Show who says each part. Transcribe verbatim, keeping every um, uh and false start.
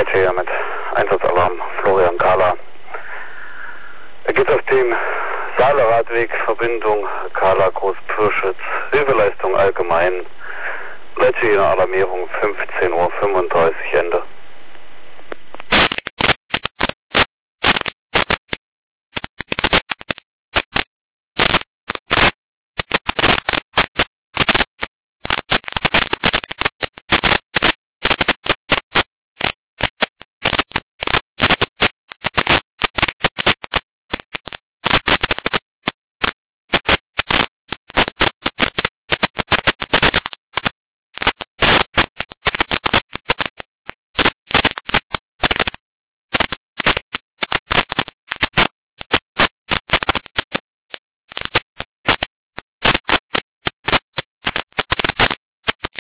Speaker 1: Verkehr mit Einsatzalarm Florian Kahler. Er geht auf den Saaler Radweg, Verbindung Kahler Großpürschitz, Hilfeleistung allgemein. Letzte Alarmierung fünfzehn Uhr fünfunddreißig Ende.